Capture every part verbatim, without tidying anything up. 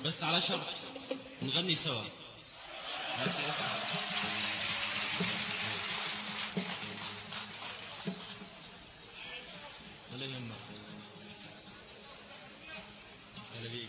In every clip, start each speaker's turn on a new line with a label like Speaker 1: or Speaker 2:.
Speaker 1: بس على شرط نغني سوا. ولا يهمك. هلا بيك.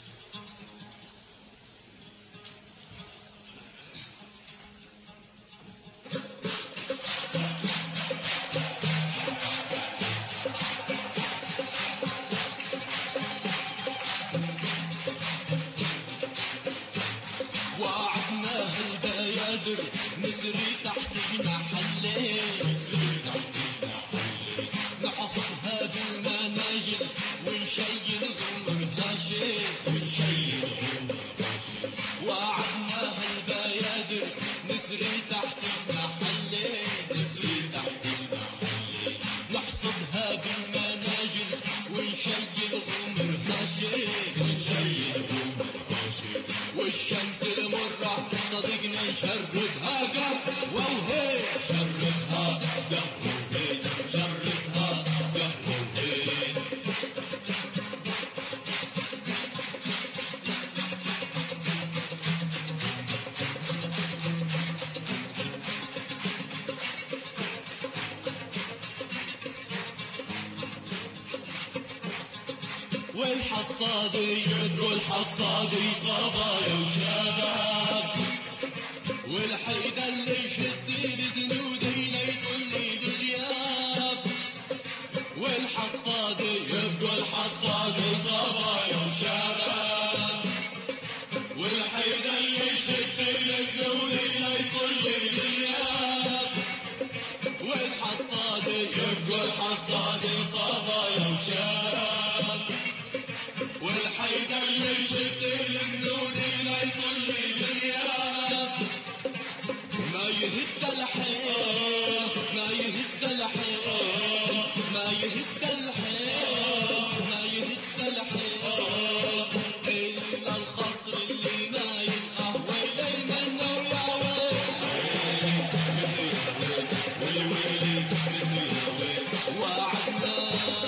Speaker 2: وعدناه البيادر نسري تحت جناح الليل، نسري تحت جناح الليل، نحصدها بالمناجل ونشيل غمرها شيء، ونشيل غمرها شيء. وعدناه البيادر نسري تحت جناح الليل، نسري تحت جناح الليل، نحصدها بالمناجل ونشيل غمرها شيء، ونشيل غمرها شيء. والشمس المرة صدقنا نشربها قهوة وهي، شربها قهوة وهي، شربها قهوة وهي. والحصادي يقول حصادي صبايا وشباب، والحيدة اللي يشد لزنودي ليقول لي الغياب. والحصادي يقول حصادي صبايا وشباب، والحيدة اللي يشد لزنودي ليقول لي الغياب. والحصادي يقول حصادي صبايا وشباب، والحيدة اللي يشد لزنودي ليقول لي الغياب. ما يهد الحيل ما يهد الحيل ما يهد الحيل ما يهد الحيل إلا الخصر اللي نايم قهوة ليمنا ويا ويل، والويلي منه يا ويل. وعدنا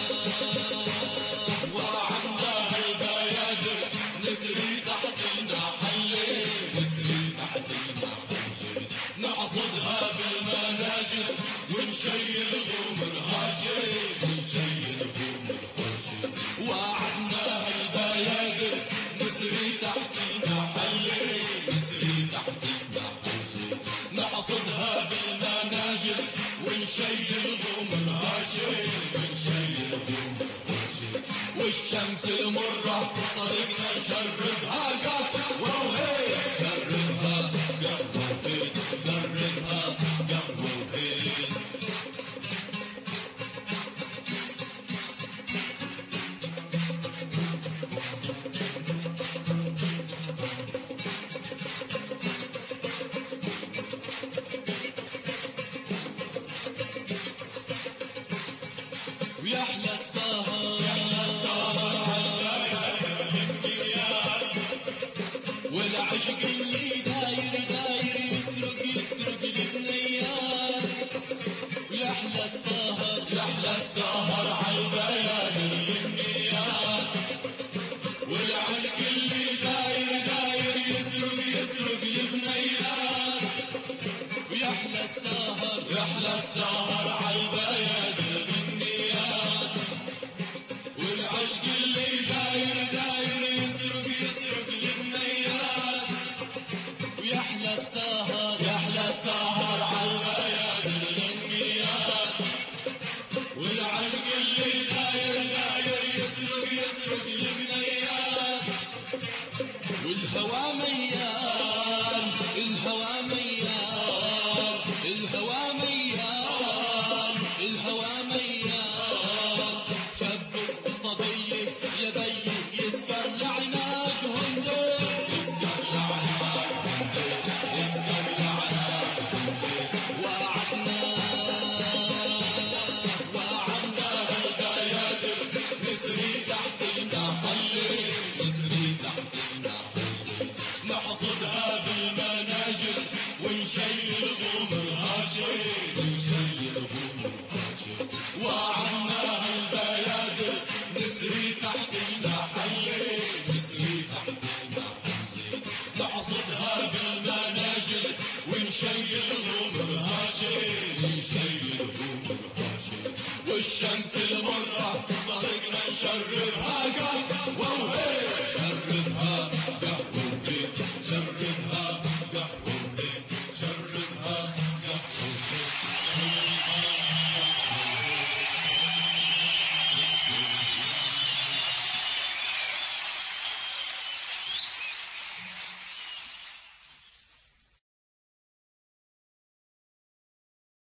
Speaker 2: وعدنا البيادر نسري تحت جناح الليل، نسري تحت جناح الليل، نحصدها بالمناجل ونشيل غمرها شيء، ونشيل غمرها شيء. وعدنا البيادر نسري تحت جناح الليل، نسري تحت جناح الليل، نحصدها بالمناجل ونشيل غمرها شيء، ونشيل غمرها شيء. والشمس المرة صدقنا نشربها قهوة وهي، شربها قهوة وهي، شربها قهوة وهي. ويحلى السهر يحلى السهر عالبيادر للنيال، والعشق اللي داير داير يسرق يسرق البنيال. ويحلى السهر يحلى السهر عالبيادر للنيال، والعشق اللي داير داير يسرق يسرق البنيال. ويحلى السهر يحلى السهر عالبيادر للنيال، والعشق اللي داير داير يسرق يسرق البنيال. ويحلى السهر يحلى السهر عالبيادر للنيال، والعشق اللي داير داير يسرق يسرق البنيال. والهوى ميال الهوى ميال الهوى ميال الهوى ميال. شب صبي يبي يسكر لعناقهم ليل، يسكر لعناقهم ليل، يسكر لعناقهم ليل. وعدنا وعدنا يشيلهم الهاشم يشيلهم الهاشم والشمس المرة صدقنا نشربها